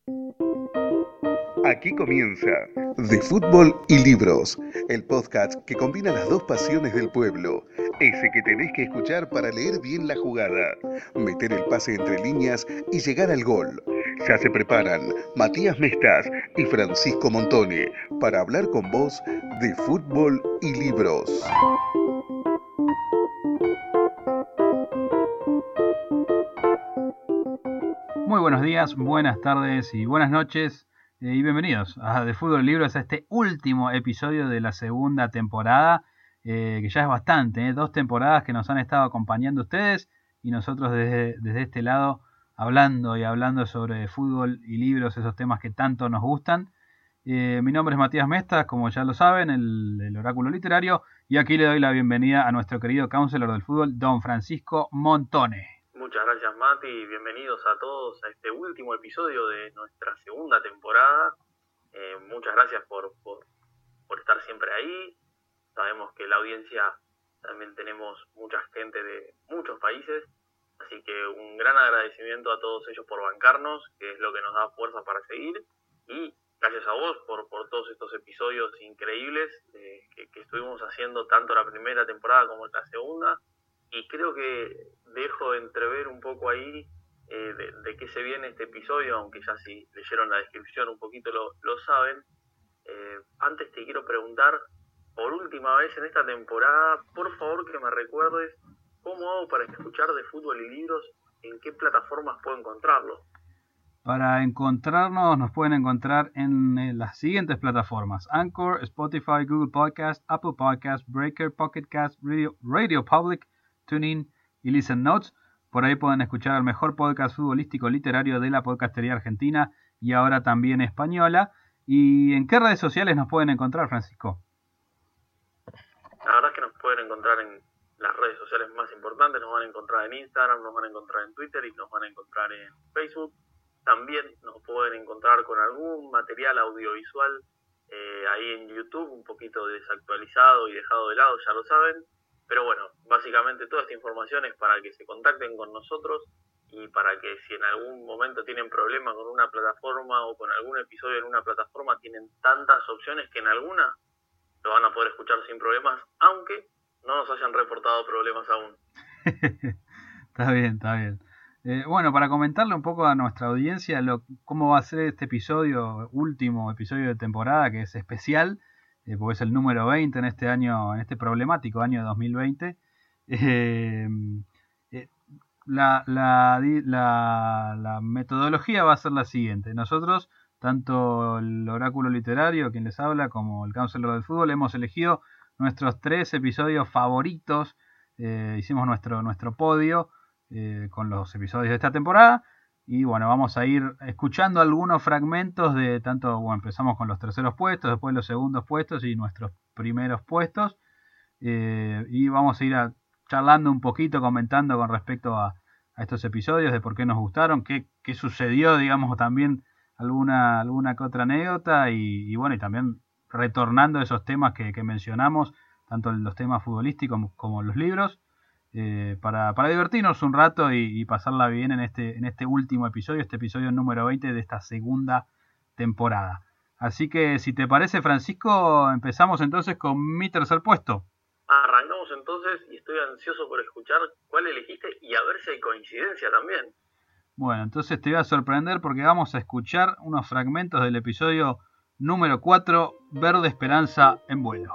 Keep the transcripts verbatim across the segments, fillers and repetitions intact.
Aquí comienza De Fútbol y Libros, el podcast que combina las dos pasiones del pueblo, ese que tenés que escuchar para leer bien la jugada, meter el pase entre líneas y llegar al gol. Ya se preparan Matías Mestas y Francisco Montone para hablar con vos de fútbol y libros. Muy buenos días, buenas tardes y buenas noches eh, y bienvenidos a De Fútbol y Libros, a este último episodio de la segunda temporada, eh, que ya es bastante, eh, dos temporadas que nos han estado acompañando ustedes y nosotros desde, desde este lado hablando y hablando sobre fútbol y libros, esos temas que tanto nos gustan. Eh, mi nombre es Matías Mestas, como ya lo saben, el, el oráculo literario, y aquí le doy la bienvenida a nuestro querido counselor del fútbol, don Francisco Montone. Muchas gracias, Mati, y bienvenidos a todos a este último episodio de nuestra segunda temporada. Eh, muchas gracias por, por, por estar siempre ahí. Sabemos que la audiencia también tenemos mucha gente de muchos países, así que un gran agradecimiento a todos ellos por bancarnos, que es lo que nos da fuerza para seguir, y gracias a vos por, por todos estos episodios increíbles eh, que, que estuvimos haciendo tanto la primera temporada como la segunda. Y creo que dejo entrever un poco ahí eh, de, de qué se viene este episodio, aunque ya si leyeron la descripción un poquito lo, lo saben. Eh, antes te quiero preguntar, por última vez en esta temporada, por favor que me recuerdes cómo hago para escuchar de fútbol y libros, en qué plataformas puedo encontrarlo. Para encontrarnos, nos pueden encontrar en eh, las siguientes plataformas: Anchor, Spotify, Google Podcast, Apple Podcast, Breaker, Pocket Cast, Radio, Radio Public, TuneIn y Listen Notes. Por ahí pueden escuchar el mejor podcast futbolístico literario de la podcastería argentina y ahora también española. ¿Y en qué redes sociales nos pueden encontrar, Francisco? La verdad es que nos pueden encontrar en las redes sociales más importantes. Nos van a encontrar en Instagram, nos van a encontrar en Twitter y nos van a encontrar en Facebook. También nos pueden encontrar con algún material audiovisual eh, ahí en YouTube, un poquito desactualizado y dejado de lado, ya lo saben. Pero bueno, básicamente toda esta información es para que se contacten con nosotros y para que si en algún momento tienen problemas con una plataforma o con algún episodio en una plataforma, tienen tantas opciones que en alguna lo van a poder escuchar sin problemas, aunque no nos hayan reportado problemas aún. Está bien, está bien. Eh, bueno, para comentarle un poco a nuestra audiencia lo, cómo va a ser este episodio, último episodio de temporada, que es especial, eh, porque es el número veinte en este año, en este problemático año dos mil veinte. Eh, eh, la, la, la, la metodología va a ser la siguiente. Nosotros, tanto el oráculo literario, quien les habla, como el counselor del fútbol, hemos elegido nuestros tres episodios favoritos. Eh, hicimos nuestro, nuestro podio eh, con los episodios de esta temporada. Y bueno, vamos a ir escuchando algunos fragmentos de tanto, bueno, empezamos con los terceros puestos, después los segundos puestos y nuestros primeros puestos. Eh, y vamos a ir a, charlando un poquito, comentando con respecto a, a estos episodios, de por qué nos gustaron, qué, qué sucedió, digamos, también alguna, alguna que otra anécdota y, y bueno, y también retornando a esos temas que, que mencionamos, tanto los temas futbolísticos como, como los libros. Eh, para, para divertirnos un rato y, y pasarla bien en este, en este último episodio, este episodio número veinte de esta segunda temporada. Así que si te parece, Francisco, empezamos entonces con mi tercer puesto. Arrancamos entonces y estoy ansioso por escuchar cuál elegiste y a ver si hay coincidencia también. Bueno, entonces te voy a sorprender porque vamos a escuchar unos fragmentos del episodio número cuatro, Verde Esperanza en vuelo.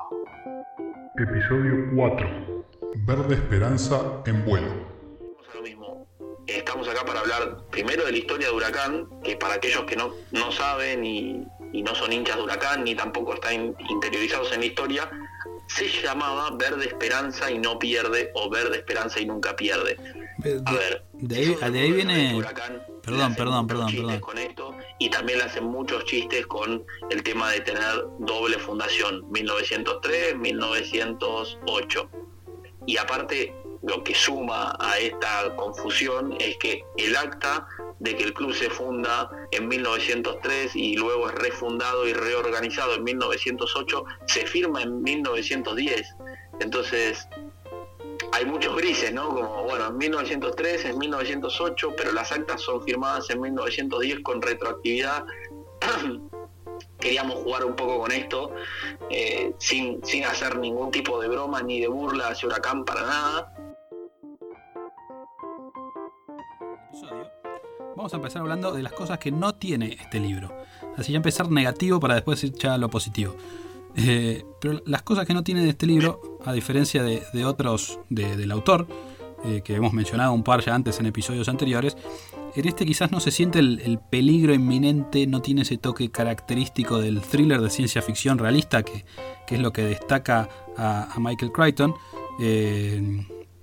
Episodio cuatro. Verde Esperanza en vuelo. Vamos a lo mismo. Estamos acá para hablar primero de la historia de Huracán, que para aquellos que no, no saben y, y no son hinchas de Huracán, ni tampoco están interiorizados en la historia, se llamaba Verde Esperanza y no pierde, o Verde Esperanza y nunca pierde. De, a ver, de ahí, de ahí viene... Huracán, perdón, perdón, perdón, perdón. Con esto, y también le hacen muchos chistes con el tema de tener doble fundación, mil novecientos tres, mil novecientos ocho. Y aparte, lo que suma a esta confusión es que el acta de que el club se funda en mil novecientos tres y luego es refundado y reorganizado en mil novecientos ocho, se firma en mil novecientos diez. Entonces, hay muchos grises, ¿no? Como, bueno, en mil novecientos tres, en mil novecientos ocho, pero las actas son firmadas en mil novecientos diez con retroactividad. Queríamos jugar un poco con esto, eh, sin, sin hacer ningún tipo de broma ni de burla hacia Huracán para nada. Vamos a empezar hablando de las cosas que no tiene este libro. Así ya empezar negativo para después ir ya a lo positivo. Eh, pero las cosas que no tiene este libro, a diferencia de, de otros de, del autor, eh, que hemos mencionado un par ya antes en episodios anteriores, en este quizás no se siente el, el peligro inminente, no tiene ese toque característico del thriller de ciencia ficción realista, que, que es lo que destaca a, a Michael Crichton. Eh,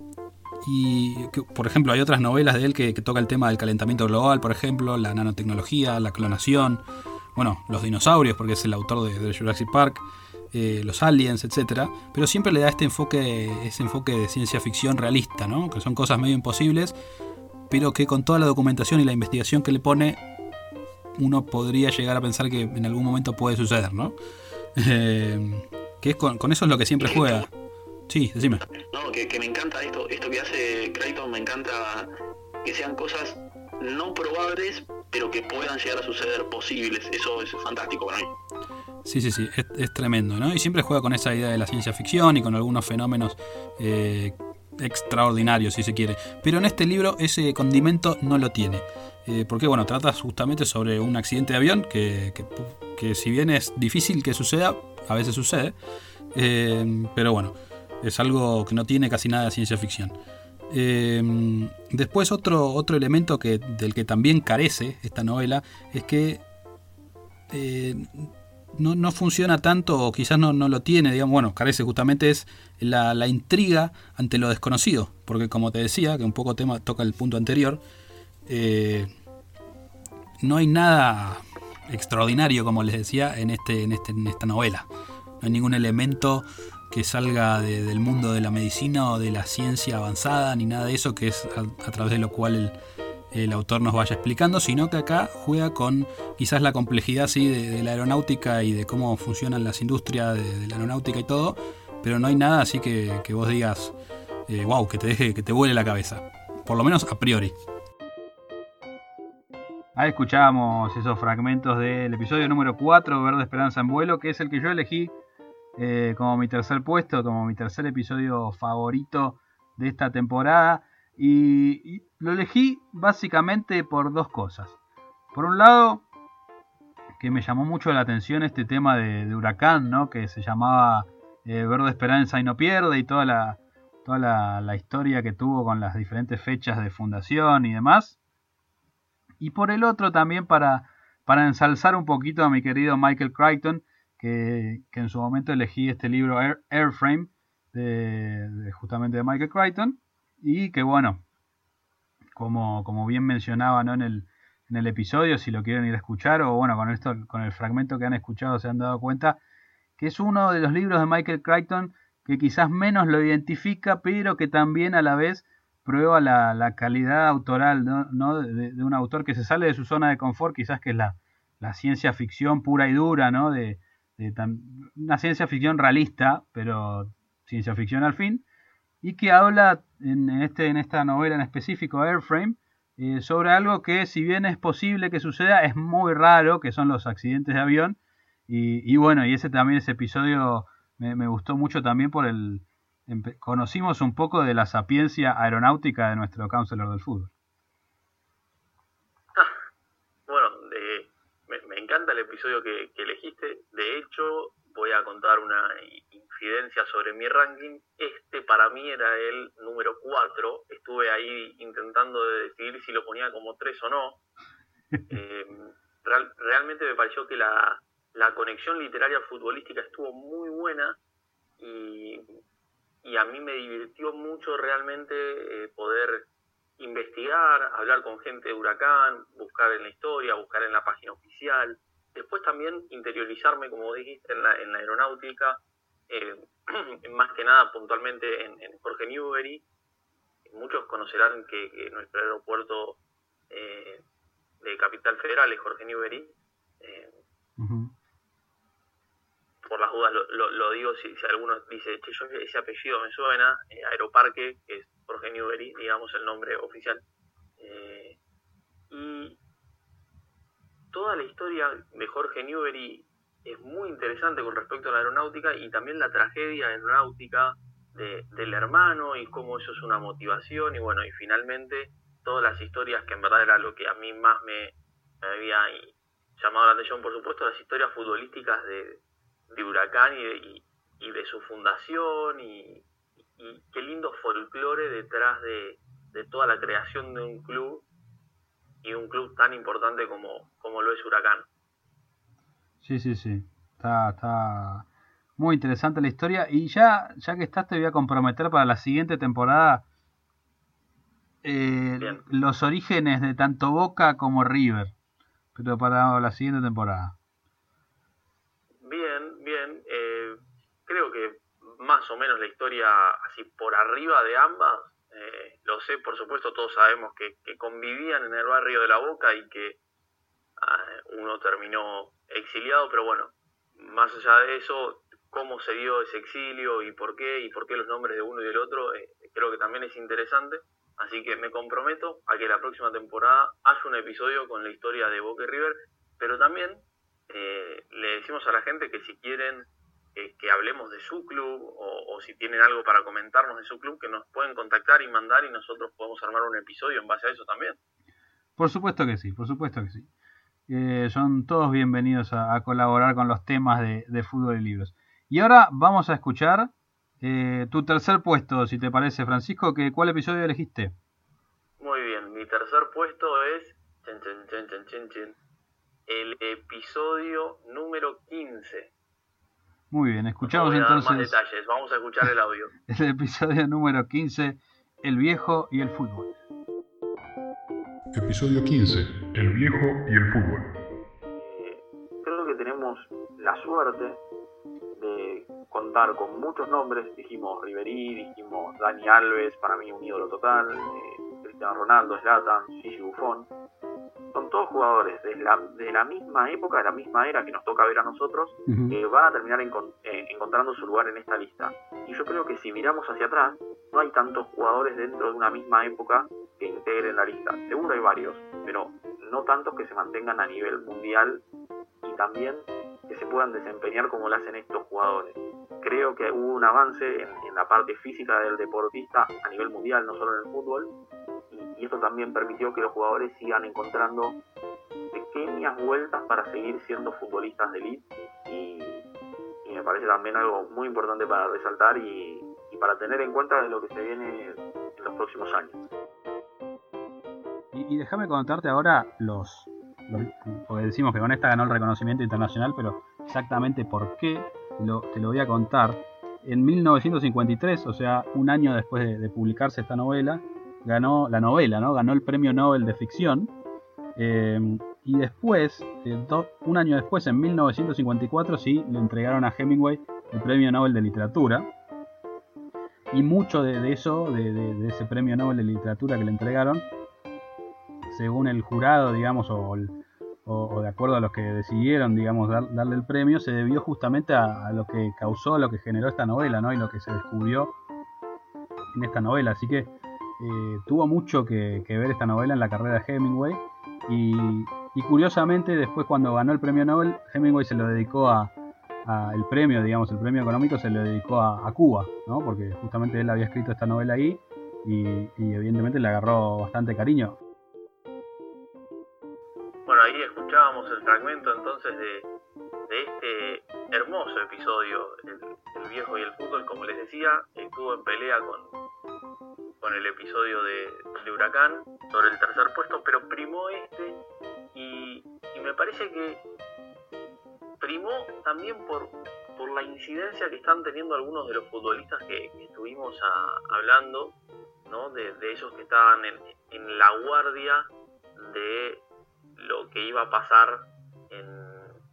y que, por ejemplo, hay otras novelas de él que, que toca el tema del calentamiento global, por ejemplo, la nanotecnología, la clonación, bueno, los dinosaurios, porque es el autor de, de Jurassic Park, eh, los aliens, etcétera. Pero siempre le da este enfoque, ese enfoque de ciencia ficción realista, ¿no? Que son cosas medio imposibles, pero que con toda la documentación y la investigación que le pone, uno podría llegar a pensar que en algún momento puede suceder, ¿no? Eh, que es con, con eso es lo que siempre juega. Sí, decime. No, que, que me encanta esto, esto que hace Crichton, me encanta que sean cosas no probables, pero que puedan llegar a suceder posibles. Eso es fantástico para mí. Sí, sí, sí, es, es tremendo, ¿no? Y siempre juega con esa idea de la ciencia ficción y con algunos fenómenos eh, extraordinarios, si se quiere. Pero en este libro ese condimento no lo tiene. Eh, porque, bueno, trata justamente sobre un accidente de avión que, que, que si bien es difícil que suceda, a veces sucede. Eh, pero bueno, es algo que no tiene casi nada de ciencia ficción. Eh, después otro, otro elemento que, del que también carece esta novela es que eh, no, no funciona tanto, o quizás no, no lo tiene, digamos, bueno, carece justamente es la, la intriga ante lo desconocido, porque como te decía, que un poco tema, toca el punto anterior, eh, no hay nada extraordinario, como les decía, en, este, en, este, en esta novela. No hay ningún elemento que salga de, del mundo de la medicina o de la ciencia avanzada, ni nada de eso, que es a, a través de lo cual el, el autor nos vaya explicando, sino que acá juega con quizás la complejidad sí, de, de la aeronáutica y de cómo funcionan las industrias de, de la aeronáutica y todo, pero no hay nada así que, que vos digas, eh, wow, que te deje, que te vuele la cabeza, por lo menos a priori. Ahí escuchábamos esos fragmentos del episodio número cuatro, Verde Esperanza en Vuelo, que es el que yo elegí Eh, como mi tercer puesto, como mi tercer episodio favorito de esta temporada, y, y lo elegí básicamente por dos cosas. Por un lado, que me llamó mucho la atención este tema de, de Huracán, ¿no? Que se llamaba eh, Verde Esperanza y no pierde, y toda la toda la, la historia que tuvo con las diferentes fechas de fundación y demás. Y por el otro también para, para ensalzar un poquito a mi querido Michael Crichton, Que, que en su momento elegí este libro Air, Airframe de, de justamente de Michael Crichton, y que bueno, como, como bien mencionaba, ¿no? en, el, en el episodio, si lo quieren ir a escuchar, o bueno, con esto, con el fragmento que han escuchado se han dado cuenta que es uno de los libros de Michael Crichton que quizás menos lo identifica, pero que también a la vez prueba la, la calidad autoral, ¿no? ¿no? De, de un autor que se sale de su zona de confort, quizás que es la, la ciencia ficción pura y dura, ¿no? de De tan, una ciencia ficción realista, pero ciencia ficción al fin, y que habla en, este, en esta novela en específico, Airframe, eh, sobre algo que, si bien es posible que suceda, es muy raro, que son los accidentes de avión, y, y bueno, y ese también, ese episodio me, me gustó mucho también por el... Empe- conocimos un poco de la sapiencia aeronáutica de nuestro counselor del fútbol. Bueno, de... Me, me encanta el episodio que, que elegiste. De hecho, voy a contar una infidencia sobre mi ranking. Este para mí era el número cuatro. Estuve ahí intentando de decidir si lo ponía como tres o no. Eh, real, realmente me pareció que la, la conexión literaria futbolística estuvo muy buena y, y a mí me divirtió mucho realmente eh, poder investigar, hablar con gente de Huracán, buscar en la historia, buscar en la página oficial, después también interiorizarme, como dijiste, en la, en la aeronáutica, eh, más que nada puntualmente en, en Jorge Newbery. Muchos conocerán que, que nuestro aeropuerto eh, de Capital Federal es Jorge Newbery, eh, uh-huh. por las dudas lo, lo, lo digo, si, si alguno dice, che, yo ese apellido me suena, eh, Aeroparque, que es Jorge Newbery, digamos el nombre oficial. Eh, y toda la historia de Jorge Newbery es muy interesante con respecto a la aeronáutica, y también la tragedia aeronáutica de, del hermano y cómo eso es una motivación, y bueno, y finalmente todas las historias, que en verdad era lo que a mí más me, me había llamado la atención, por supuesto, las historias futbolísticas de, de Huracán y de, y, y de su fundación, y, y qué lindo folclore detrás de, de toda la creación de un club, y un club tan importante como, como lo es Huracán. Sí, sí, sí. Está, está muy interesante la historia. Y ya, ya que estás, te voy a comprometer para la siguiente temporada eh, los orígenes de tanto Boca como River. Pero para la siguiente temporada. Bien, bien. Eh, creo que más o menos la historia así por arriba de ambas. Eh, lo sé, por supuesto, todos sabemos que, que convivían en el barrio de La Boca y que uh, uno terminó exiliado, pero bueno, más allá de eso, cómo se dio ese exilio y por qué, y por qué los nombres de uno y del otro, eh, creo que también es interesante. Así que me comprometo a que la próxima temporada haya un episodio con la historia de Boca y River, pero también eh, le decimos a la gente que si quieren eh, que hablemos de su club, o, o si tienen algo para comentarnos de su club, que nos pueden contactar y mandar, y nosotros podemos armar un episodio en base a eso también. Por supuesto que sí, por supuesto que sí. Eh, son todos bienvenidos a, a colaborar con los temas de, de fútbol y libros. Y ahora vamos a escuchar eh, tu tercer puesto, si te parece, Francisco. Que, ¿cuál episodio elegiste? Muy bien, mi tercer puesto es chen, chen, chen, chen, chen, chen, el episodio número quince. Muy bien, escuchamos no voy a entonces dar más detalles, vamos a escuchar el audio. El episodio número quince, El viejo y el fútbol. Episodio quince, El viejo y el fútbol. Eh, creo que tenemos la suerte de contar con muchos nombres. Dijimos Ribery, dijimos Dani Alves, para mí un ídolo total, eh, Cristiano Ronaldo, Zlatan, Gigi Buffon. Son todos jugadores de la, de la misma época, de la misma era que nos toca ver a nosotros, uh-huh. que van a terminar encont- eh, encontrando su lugar en esta lista. Y yo creo que si miramos hacia atrás, no hay tantos jugadores dentro de una misma época que integren la lista. Seguro hay varios, pero no tantos que se mantengan a nivel mundial, y también que se puedan desempeñar como lo hacen estos jugadores. Creo que hubo un avance en, en la parte física del deportista a nivel mundial, no solo en el fútbol, y, y esto también permitió que los jugadores sigan encontrando pequeñas vueltas para seguir siendo futbolistas de élite, y, y me parece también algo muy importante para resaltar y, y para tener en cuenta de lo que se viene en los próximos años. Y, y déjame contarte ahora los, los, porque decimos que con esta ganó el reconocimiento internacional, pero exactamente por qué lo, te lo voy a contar. En mil novecientos cincuenta y tres, o sea, un año después de, de publicarse esta novela, ganó la novela, ¿no? Ganó el premio Nobel de ficción. Eh, y después, eh, do, un año después, en mil novecientos cincuenta y cuatro, sí, le entregaron a Hemingway el premio Nobel de literatura. Y mucho de, de eso, de, de, de ese premio Nobel de literatura que le entregaron, según el jurado, digamos, o, o, o de acuerdo a los que decidieron, digamos, dar, darle el premio, se debió justamente a, a lo que causó, a lo que generó esta novela, ¿no? Y lo que se descubrió en esta novela. Así que eh, tuvo mucho que, que ver esta novela en la carrera de Hemingway. Y, y curiosamente, después cuando ganó el premio Nobel, Hemingway se lo dedicó a, a el premio, digamos, el premio económico se lo dedicó a, a Cuba, ¿no? Porque justamente él había escrito esta novela ahí y, y evidentemente le agarró bastante cariño. Bueno, ahí escuchábamos el fragmento entonces de, de este hermoso episodio, el, el viejo y el fútbol. Como les decía, estuvo en pelea con, con el episodio de, de Huracán sobre el tercer puesto, pero primó este, y, y me parece que primó también por, por la incidencia que están teniendo algunos de los futbolistas que, que estuvimos a, hablando, ¿no? De, de esos que estaban en, en la guardia de lo que iba a pasar en,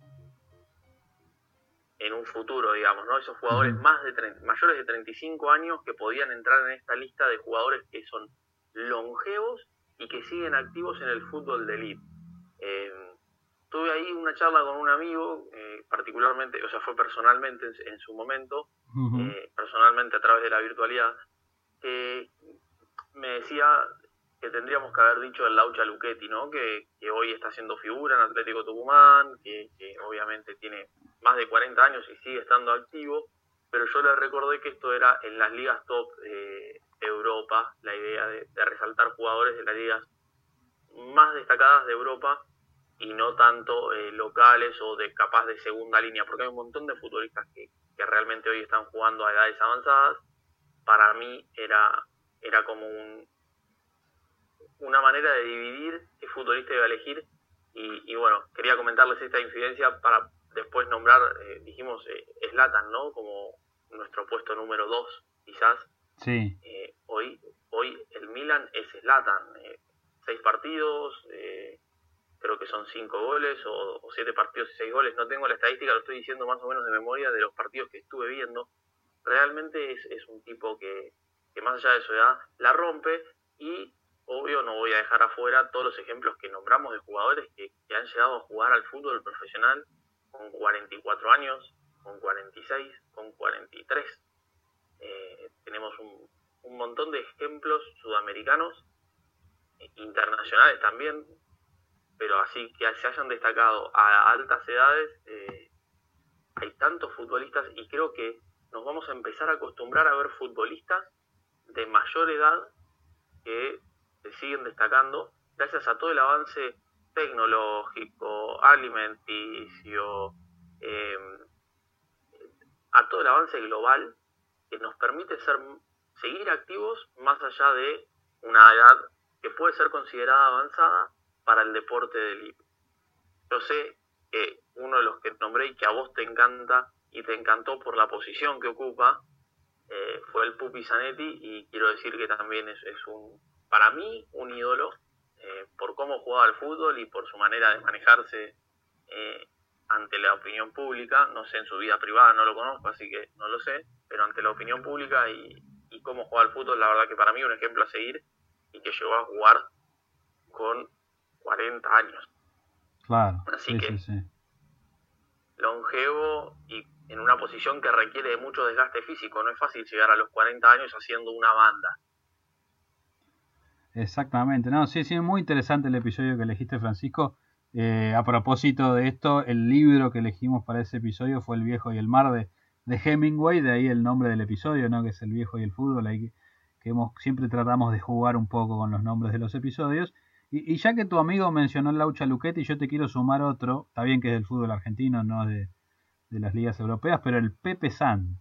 en un futuro, digamos, ¿no? Esos jugadores más de treinta, mayores de treinta y cinco años que podían entrar en esta lista de jugadores que son longevos y que siguen activos en el fútbol de élite. Eh, tuve ahí una charla con un amigo, eh, fue particularmente, o sea, fue personalmente en, en su momento, Uh-huh. eh, personalmente a través de la virtualidad, que me decía que tendríamos que haber dicho el Laucha Luchetti, ¿no? Que, que hoy está haciendo figura en Atlético Tucumán, que, que obviamente tiene más de cuarenta años y sigue estando activo, pero yo le recordé que esto era en las ligas top eh, de Europa, la idea de, de resaltar jugadores de las ligas más destacadas de Europa y no tanto eh, locales o de capaz de segunda línea, porque hay un montón de futbolistas que, que realmente hoy están jugando a edades avanzadas. Para mí era, era como un, una manera de dividir qué futbolista iba a elegir y, y bueno, quería comentarles esta incidencia para después nombrar, eh, dijimos, Zlatan, eh, ¿no? Como nuestro puesto número dos, quizás. Sí. Eh, hoy, hoy el Milan es Zlatan, eh, seis partidos, eh, creo que son cinco goles o, o siete partidos y seis goles, no tengo la estadística, lo estoy diciendo más o menos de memoria de los partidos que estuve viendo. Realmente es, es un tipo que, que más allá de su edad la rompe y obvio no voy a dejar afuera todos los ejemplos que nombramos de jugadores que, que han llegado a jugar al fútbol profesional con cuarenta y cuatro años, con cuarenta y seis, con cuarenta y tres. Eh, tenemos un, un montón de ejemplos sudamericanos, internacionales también, pero así que se hayan destacado a altas edades. Eh, hay tantos futbolistas y creo que nos vamos a empezar a acostumbrar a ver futbolistas de mayor edad que se siguen destacando gracias a todo el avance tecnológico, alimenticio, eh, a todo el avance global que nos permite ser, seguir activos más allá de una edad que puede ser considerada avanzada para el deporte de élite. Yo sé que uno de los que nombré y que a vos te encanta y te encantó por la posición que ocupa eh, fue el Pupi Zanetti, y quiero decir que también es, es un, para mí, un ídolo eh, por cómo jugaba al fútbol y por su manera de manejarse eh, ante la opinión pública. No sé, en su vida privada no lo conozco, así que no lo sé, pero ante la opinión pública y, y cómo juega al fútbol, la verdad que para mí un ejemplo a seguir, y que llegó a jugar con cuarenta años. Claro, así sí, que sí, sí. longevo y en una posición que requiere de mucho desgaste físico. No es fácil llegar a los cuarenta años haciendo una banda. Exactamente, no, sí, sí, muy interesante el episodio que elegiste, Francisco. Eh, a propósito de esto, el libro que elegimos para ese episodio fue El Viejo y el Mar de, de Hemingway, de ahí el nombre del episodio, ¿no? Que es El Viejo y el Fútbol, ahí que, que hemos, siempre tratamos de jugar un poco con los nombres de los episodios. Y, y ya que tu amigo mencionó el Laucha Luchetti, yo te quiero sumar otro, está bien que es del fútbol argentino, no de, de las ligas europeas, pero el Pepe San.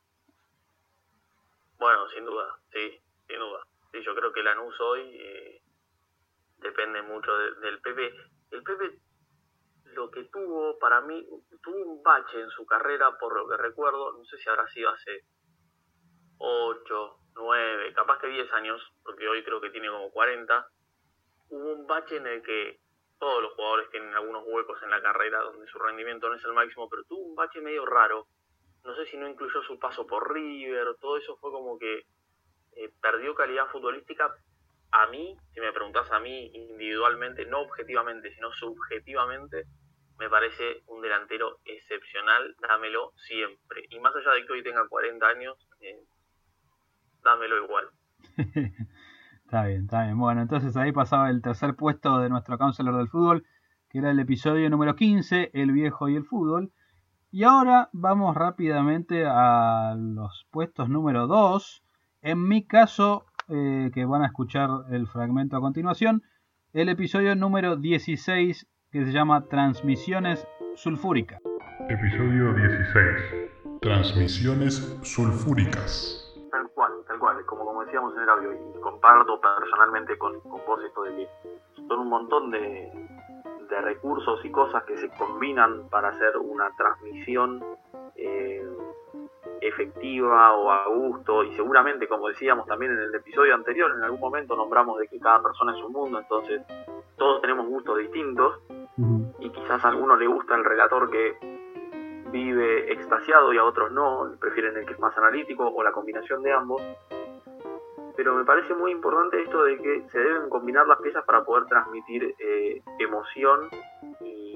Bueno, sin duda, sí, sin duda. Sí, yo creo que Lanús hoy eh, depende mucho de, del Pepe. El Pepe, lo que tuvo, para mí, tuvo un bache en su carrera, por lo que recuerdo, no sé si habrá sido hace ocho, nueve, capaz que diez años, porque hoy creo que tiene como cuarenta. Hubo un bache en el que todos los jugadores tienen algunos huecos en la carrera donde su rendimiento no es el máximo, pero tuvo un bache medio raro. No sé si no incluyó su paso por River, todo eso fue como que eh, perdió calidad futbolística. A mí, si me preguntás a mí individualmente, no objetivamente, sino subjetivamente, me parece un delantero excepcional. Dámelo siempre. Y más allá de que hoy tenga cuarenta años, eh, dámelo igual. Está bien, está bien. Bueno, entonces ahí pasaba el tercer puesto de nuestro Counselor del Fútbol, que era el episodio número quince, El Viejo y el Fútbol. Y ahora vamos rápidamente a los puestos número dos. En mi caso, eh, que van a escuchar el fragmento a continuación, el episodio número dieciséis, que se llama Transmisiones Sulfúricas. Episodio dieciséis. Transmisiones sulfúricas. Tal cual, tal cual, como, como decíamos en el audio, y comparto personalmente con, con vos esto de que son un montón de, de recursos y cosas que se combinan para hacer una transmisión eh, efectiva o a gusto, y seguramente, como decíamos también en el episodio anterior, en algún momento nombramos de que cada persona es un mundo, entonces todos tenemos gustos distintos, uh-huh. Y quizás a alguno le gusta el relator que vive extasiado y a otros no, prefieren el que es más analítico o la combinación de ambos, pero me parece muy importante esto de que se deben combinar las piezas para poder transmitir eh, emoción y, y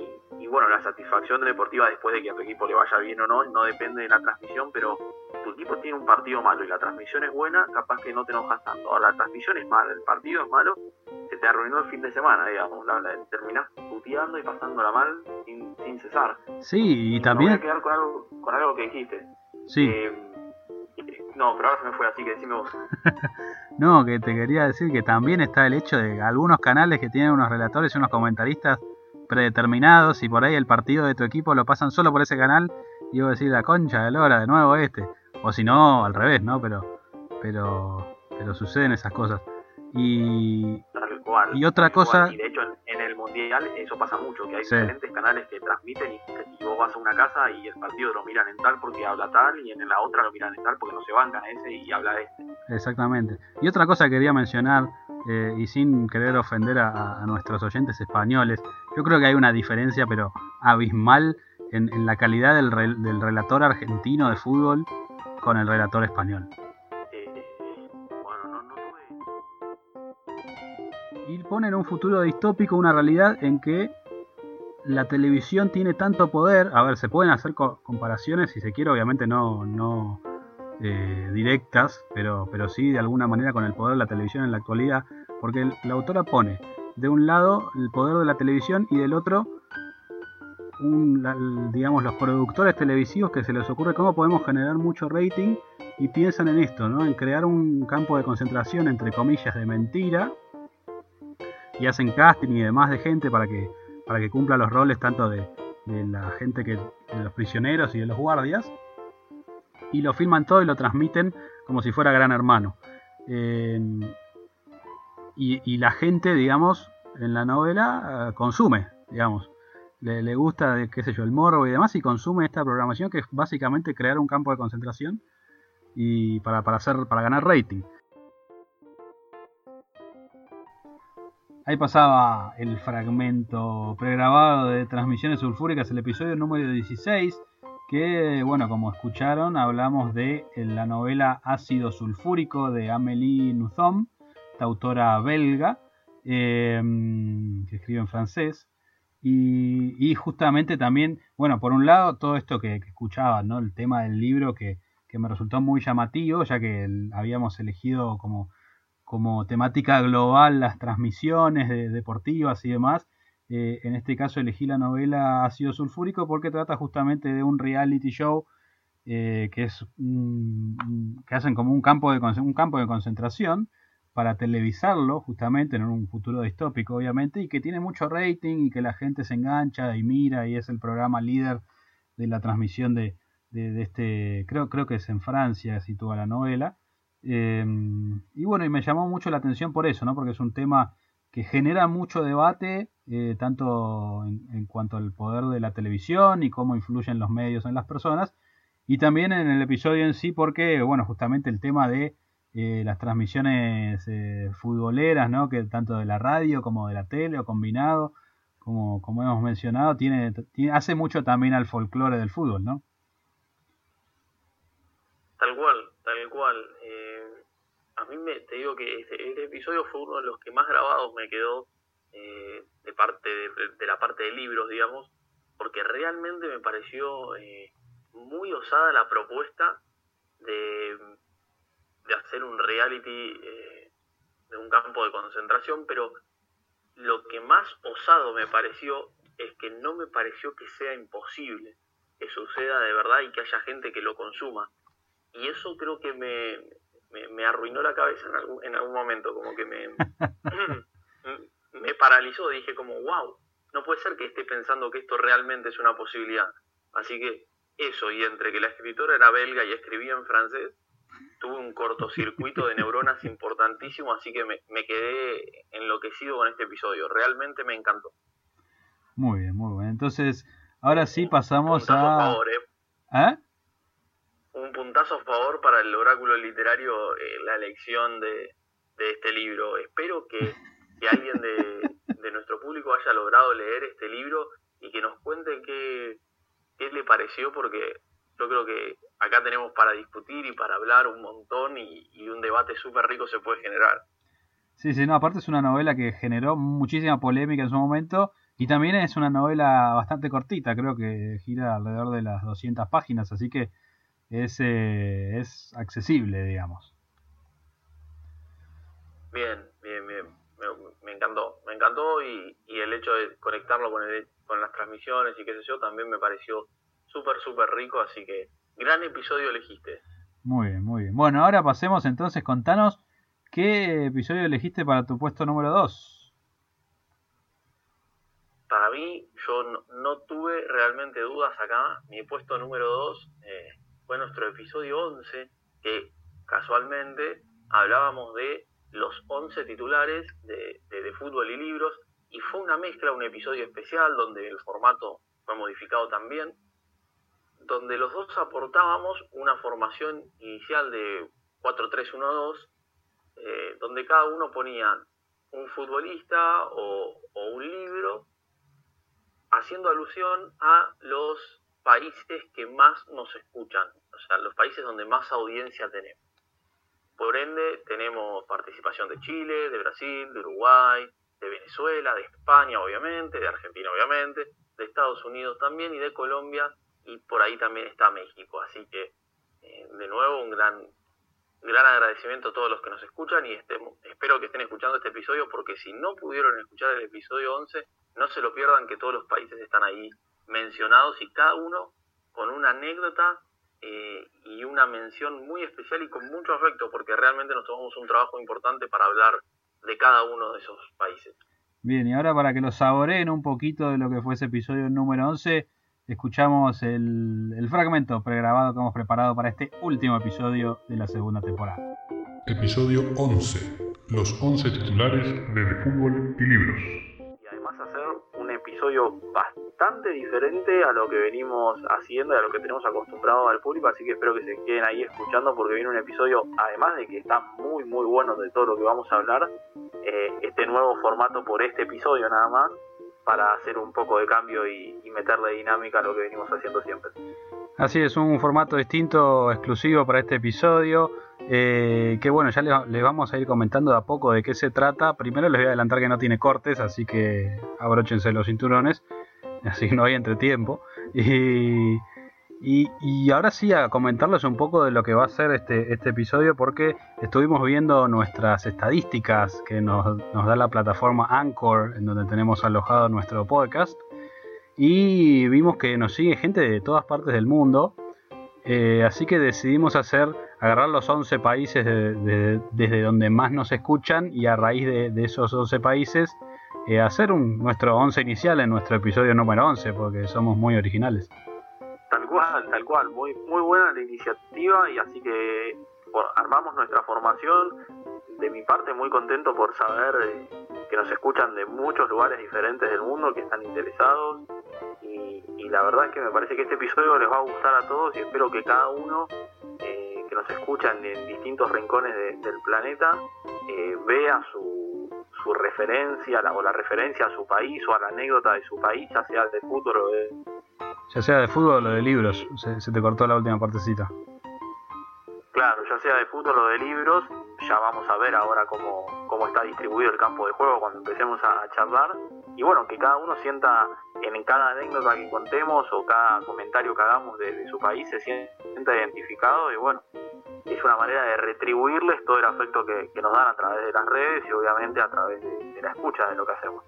bueno, la satisfacción deportiva después de que a tu equipo le vaya bien o no, no depende de la transmisión, pero tu equipo tiene un partido malo y la transmisión es buena, capaz que no te enojas tanto. Ahora, la transmisión es mala, el partido es malo, se te arruinó el fin de semana, digamos, la, la, terminás puteando y pasándola mal sin, sin cesar. Sí, y, y también... Me voy a quedar con algo, con algo que dijiste. Sí. Eh, no, pero ahora se me fue, así que decime vos. No, que te quería decir que también está el hecho de algunos canales que tienen unos relatores y unos comentaristas predeterminados y por ahí el partido de tu equipo lo pasan solo por ese canal y vos decís la concha de lora, de nuevo este. O si no, al revés, ¿no? Pero pero pero suceden esas cosas. Y, tal cual, y otra tal cosa... Cual. Y de hecho en, en el Mundial eso pasa mucho, que hay sí. diferentes canales que transmiten y, y vos vas a una casa y el partido lo miran en tal porque habla tal y en la otra lo miran en tal porque no se bancan a ese y habla este. Exactamente. Y otra cosa que quería mencionar, eh, y sin querer ofender a, a nuestros oyentes españoles, yo creo que hay una diferencia pero abismal en, en la calidad del, re, del relator argentino de fútbol con el relator español. Y pone en un futuro distópico una realidad en que la televisión tiene tanto poder. A ver, se pueden hacer co- comparaciones si se quiere, obviamente no, no eh, directas, pero, pero sí de alguna manera con el poder de la televisión en la actualidad, porque el, la autora pone de un lado el poder de la televisión y del otro un, la, digamos los productores televisivos que se les ocurre cómo podemos generar mucho rating y piensan en esto, ¿no? En crear un campo de concentración entre comillas de mentira. Y hacen casting y demás de gente para que para que cumpla los roles tanto de, de la gente que de los prisioneros y de los guardias, y lo filman todo y lo transmiten como si fuera Gran Hermano. Eh, y, y la gente, digamos, en la novela uh, consume, digamos, le, le gusta, qué sé yo, el morbo y demás, y consume esta programación que es básicamente crear un campo de concentración y para, para hacer para ganar rating. Ahí pasaba el fragmento pregrabado de Transmisiones Sulfúricas, el episodio número dieciséis, que, bueno, como escucharon, hablamos de la novela Ácido Sulfúrico de Amélie Nothomb, esta autora belga, eh, que escribe en francés, y, y justamente también, bueno, por un lado, todo esto que, que escuchaban, ¿no? El tema del libro que, que me resultó muy llamativo, ya que el, habíamos elegido como... como temática global las transmisiones de, deportivas y demás. Eh, en este caso elegí la novela Ácido Sulfúrico porque trata justamente de un reality show eh, que es un, que hacen como un campo de un campo de concentración para televisarlo justamente en un futuro distópico obviamente, y que tiene mucho rating y que la gente se engancha y mira, y es el programa líder de la transmisión de, de, de este, creo, creo que es en Francia, sitúa la novela. Eh, y bueno, y me llamó mucho la atención por eso, ¿no? Porque es un tema que genera mucho debate, eh, tanto en, en cuanto al poder de la televisión y cómo influyen los medios en las personas, y también en el episodio en sí, porque, bueno, justamente el tema de eh, las transmisiones eh, futboleras, ¿no? Que tanto de la radio como de la tele o combinado, como, como hemos mencionado, tiene, tiene hace mucho también al folclore del fútbol, ¿no? Tal cual, tal cual. Eh, a mí me, te digo que este, este episodio fue uno de los que más grabados me quedó eh, de parte de, de la parte de libros, digamos, porque realmente me pareció eh, muy osada la propuesta de, de hacer un reality eh, de un campo de concentración, pero lo que más osado me pareció es que no me pareció que sea imposible que suceda de verdad y que haya gente que lo consuma. Y eso creo que me, me, me arruinó la cabeza en algún, en algún momento, como que me, me paralizó. Dije como, wow, no puede ser que esté pensando que esto realmente es una posibilidad. Así que eso, y entre que la escritora era belga y escribía en francés, tuve un cortocircuito de neuronas importantísimo, así que me, me quedé enloquecido con este episodio. Realmente me encantó. Muy bien, muy bien. Entonces, ahora sí pasamos Puntazo a... a favor, ¿eh? ¿Eh? Un puntazo a favor para el oráculo literario, eh, la elección de, de este libro. Espero que, que alguien de, de nuestro público haya logrado leer este libro y que nos cuente qué, qué le pareció, porque yo creo que acá tenemos para discutir y para hablar un montón, y, y un debate súper rico se puede generar. Sí, sí, no, aparte es una novela que generó muchísima polémica en su momento Y también es una novela bastante cortita, creo que gira alrededor de las doscientas páginas, así que es, eh, es accesible, digamos. Bien, bien, bien. Me, me encantó, me encantó y, y el hecho de conectarlo con, el, con las transmisiones y qué sé yo también me pareció súper, súper rico, así que gran episodio elegiste. Muy bien, muy bien. Bueno, ahora pasemos entonces, contanos qué episodio elegiste para tu puesto número dos. Para mí, yo no, no tuve realmente dudas acá. Mi puesto número dos eh, fue nuestro episodio once, que casualmente hablábamos de los once titulares de, de, de fútbol y libros, y fue una mezcla, un episodio especial donde el formato fue modificado también, donde los dos aportábamos una formación inicial de cuatro tres uno dos, eh, donde cada uno ponía un futbolista o, o un libro, haciendo alusión a los países que más nos escuchan, o sea, los países donde más audiencia tenemos. Por ende, tenemos participación de Chile, de Brasil, de Uruguay, de Venezuela, de España, obviamente, de Argentina, obviamente, de Estados Unidos también y de Colombia, y por ahí también está México. Así que, eh, de nuevo, un gran, gran agradecimiento a todos los que nos escuchan y estemos, espero que estén escuchando este episodio, porque si no pudieron escuchar el episodio once, no se lo pierdan, que todos los países están ahí mencionados y cada uno con una anécdota eh, y una mención muy especial y con mucho afecto, porque realmente nos tomamos un trabajo importante para hablar de cada uno de esos países. Bien, y ahora para que lo saboreen un poquito de lo que fue ese episodio número once, escuchamos el, el fragmento pregrabado que hemos preparado para este último episodio de la segunda temporada. Episodio once. Los once titulares de De Fútbol y Libros. Y además hacer un episodio bastante diferente a lo que venimos haciendo y a lo que tenemos acostumbrado al público, así que espero que se queden ahí escuchando, porque viene un episodio, además de que está muy muy bueno de todo lo que vamos a hablar, eh, este nuevo formato por este episodio nada más, para hacer un poco de cambio y, y meterle dinámica a lo que venimos haciendo siempre. Así es, un formato distinto, exclusivo para este episodio, eh, que bueno, ya les, les vamos a ir comentando de a poco de qué se trata. Primero les voy a adelantar que no tiene cortes, así que abróchense los cinturones, así que no hay entretiempo. Y, y, y ahora sí a comentarles un poco de lo que va a ser este, este episodio, porque estuvimos viendo nuestras estadísticas que nos, nos da la plataforma Anchor, en donde tenemos alojado nuestro podcast. Y vimos que nos sigue gente de todas partes del mundo, eh, así que decidimos hacer, agarrar los once países de, de, desde donde más nos escuchan, y a raíz de, de esos once países eh, hacer un, nuestro once inicial en nuestro episodio número once, porque somos muy originales. Tal cual, tal cual, muy, muy buena la iniciativa, y así que bueno, armamos nuestra formación. De mi parte, muy contento por saber eh, que nos escuchan de muchos lugares diferentes del mundo, que están interesados, y, y la verdad es que me parece que este episodio les va a gustar a todos, y espero que cada uno eh, que nos escuchan en distintos rincones de, del planeta eh, vea su, su referencia la, o la referencia a su país o a la anécdota de su país, ya sea de fútbol o de... Ya sea de fútbol o de libros, se, se te cortó la última partecita. Claro, ya sea de fútbol o de libros, ya vamos a ver ahora cómo, cómo está distribuido el campo de juego cuando empecemos a, a charlar. Y bueno, que cada uno sienta, en cada anécdota que contemos o cada comentario que hagamos de, de su país, se sienta identificado, y bueno, es una manera de retribuirles todo el afecto que, que nos dan a través de las redes y obviamente a través de, de la escucha de lo que hacemos.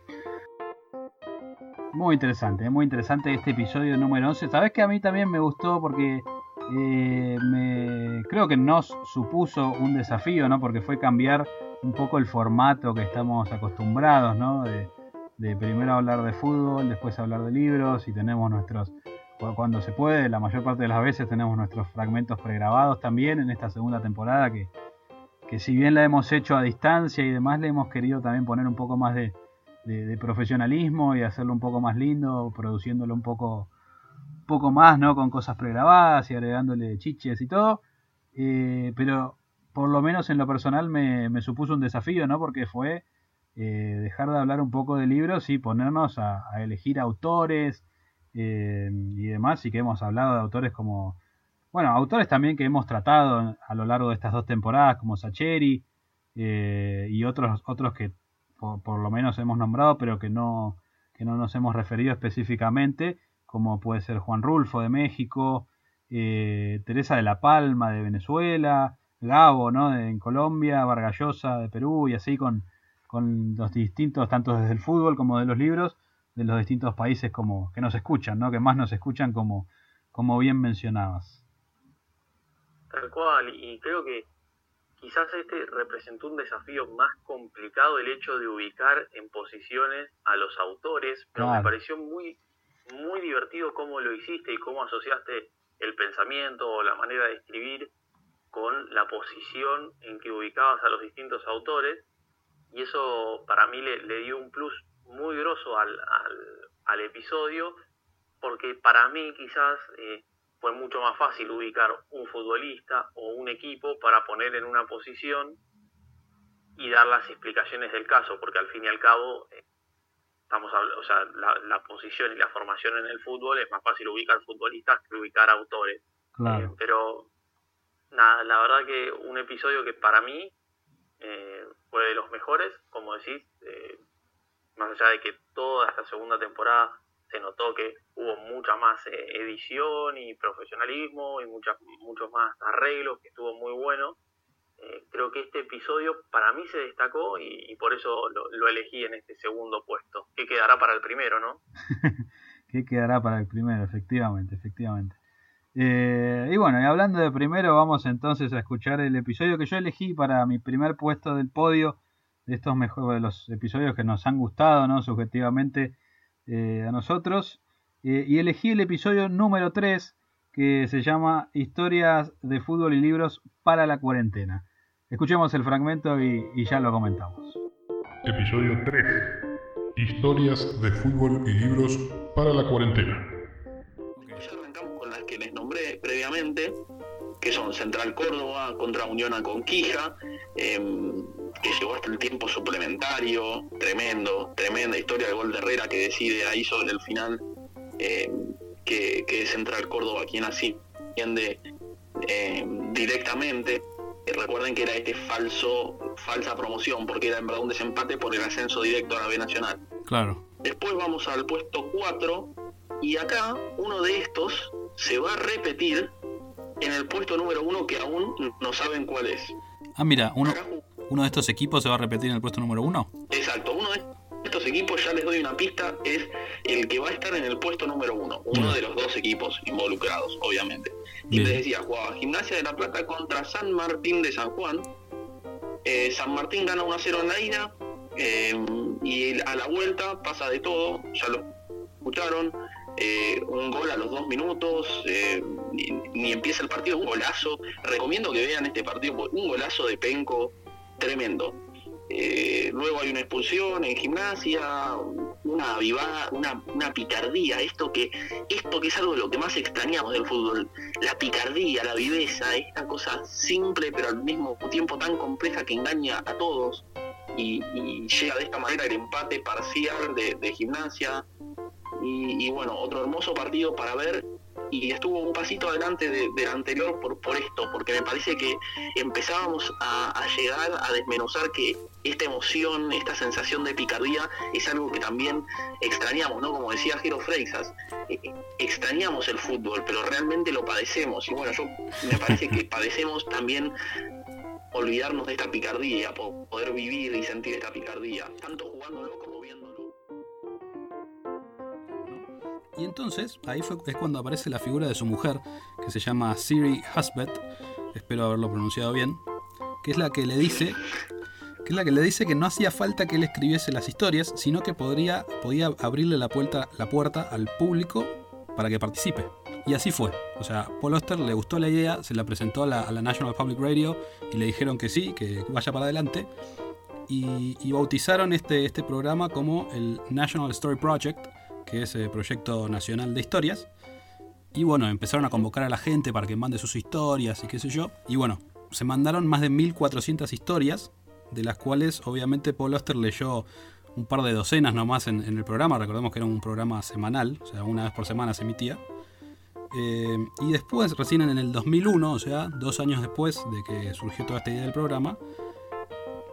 Muy interesante, muy interesante este episodio número once. Sabes que a mí también me gustó porque eh, me creo que nos supuso un desafío, ¿no? Porque fue cambiar un poco el formato que estamos acostumbrados, ¿no? De, de primero hablar de fútbol, después hablar de libros, y tenemos nuestros, cuando se puede, la mayor parte de las veces tenemos nuestros fragmentos pregrabados también en esta segunda temporada, que, que si bien la hemos hecho a distancia y demás, le hemos querido también poner un poco más de De, de profesionalismo y hacerlo un poco más lindo, produciéndolo un poco, un poco más, ¿no? Con cosas pregrabadas y agregándole chiches y todo, eh, pero por lo menos en lo personal me, me supuso un desafío, ¿no? Porque fue eh, dejar de hablar un poco de libros y ponernos a, a elegir autores eh, y demás, y que hemos hablado de autores como, bueno, autores también que hemos tratado a lo largo de estas dos temporadas, como Sacheri eh, y otros, otros que Por, por lo menos hemos nombrado, pero que no, que no nos hemos referido específicamente, como puede ser Juan Rulfo de México, eh, Teresa de la Palma de Venezuela, Gabo, ¿no?, de, en Colombia, Vargas Llosa de Perú, y así con, con los distintos, tanto desde el fútbol como de los libros, de los distintos países como que nos escuchan, ¿no?, que más nos escuchan, como, como bien mencionabas. Tal cual, y creo que quizás este representó un desafío más complicado, el hecho de ubicar en posiciones a los autores, pero Claro. me pareció muy, muy divertido cómo lo hiciste y cómo asociaste el pensamiento o la manera de escribir con la posición en que ubicabas a los distintos autores, y eso para mí le, le dio un plus muy grosso al, al, al episodio, porque para mí quizás eh, fue mucho más fácil ubicar un futbolista o un equipo para poner en una posición y dar las explicaciones del caso, porque al fin y al cabo eh, estamos hablando, o sea, la, la posición y la formación en el fútbol es más fácil ubicar futbolistas que ubicar autores. Claro. Eh, pero nada, la verdad que un episodio que para mí eh, fue de los mejores, como decís, eh, más allá de que toda esta segunda temporada se notó que hubo mucha más eh, edición y profesionalismo y muchas, muchos más arreglos, que estuvo muy bueno. Eh, creo que este episodio para mí se destacó y, y por eso lo, lo elegí en este segundo puesto, que quedará para el primero, ¿no? Que quedará para el primero, efectivamente, efectivamente. Eh, y bueno, y hablando de primero, vamos entonces a escuchar el episodio que yo elegí para mi primer puesto del podio de estos mejores, de los episodios que nos han gustado, ¿no?, subjetivamente eh, a nosotros. Eh, y elegí el episodio número tres, que se llama Historias de fútbol y libros para la cuarentena. Escuchemos el fragmento y, y ya lo comentamos. Episodio tres. Historias de fútbol y libros para la cuarentena. Ya arrancamos con las que les nombré previamente, que son Central Córdoba contra Unión Aconquija, eh, que llegó hasta el tiempo suplementario, tremendo, tremenda historia, el gol de Herrera que decide ahí sobre el final, eh, que, que es Central Córdoba quien asciende eh, directamente. Eh, recuerden que era este falso, falsa promoción, porque era en verdad un desempate por el ascenso directo a la B Nacional. Claro. Después vamos al puesto cuatro, y acá uno de estos se va a repetir en el puesto número uno, que aún no saben cuál es. Ah, mira, uno, Acá, uno de estos equipos se va a repetir en el puesto número uno. exacto, uno de estos equipos, ya les doy una pista, es el que va a estar en el puesto número uno, uno Mm. de los dos equipos involucrados, obviamente. Y Bien. les decía, jugaba Gimnasia de La Plata contra San Martín de San Juan. Eh, San Martín gana uno a cero en la ida, eh, y a la vuelta pasa de todo, ya lo escucharon. Eh, un gol a los dos minutos, eh, ni, ni empieza el partido, un golazo. Recomiendo que vean este partido, porque un golazo de Penco tremendo. Eh, luego hay una expulsión en Gimnasia, una avivada, una, una picardía, esto que, esto que es algo de lo que más extrañamos del fútbol, la picardía, la viveza, esta cosa simple pero al mismo tiempo tan compleja que engaña a todos, y, y llega de esta manera el empate parcial de, de Gimnasia. Y, y bueno, otro hermoso partido para ver, y estuvo un pasito adelante de, del anterior por, por esto, porque me parece que empezábamos a, a llegar a desmenuzar que esta emoción, esta sensación de picardía es algo que también extrañamos, ¿no? Como decía Jero Freixas, eh, extrañamos el fútbol, pero realmente lo padecemos, y bueno, yo me parece que padecemos también olvidarnos de esta picardía, poder vivir y sentir esta picardía, tanto jugándolo como viéndolo. Y entonces, ahí fue, es cuando aparece la figura de su mujer, que se llama Siri Husband, espero haberlo pronunciado bien, que es la que le dice que es la que le dice que no hacía falta que él escribiese las historias, sino que podría, podía abrirle la puerta, la puerta al público para que participe. Y así fue. O sea, Paul Auster le gustó la idea, se la presentó a la, a la National Public Radio y le dijeron que sí, que vaya para adelante. Y, y bautizaron este, este programa como el National Story Project, que es el proyecto nacional de historias. Y bueno, empezaron a convocar a la gente para que mande sus historias y qué sé yo. Y bueno, se mandaron más de mil cuatrocientas historias, de las cuales obviamente Paul Auster leyó un par de docenas nomás en, en el programa. Recordemos que era un programa semanal, o sea, una vez por semana se emitía. Eh, y después, recién en el dos mil uno, o sea, dos años después de que surgió toda esta idea del programa,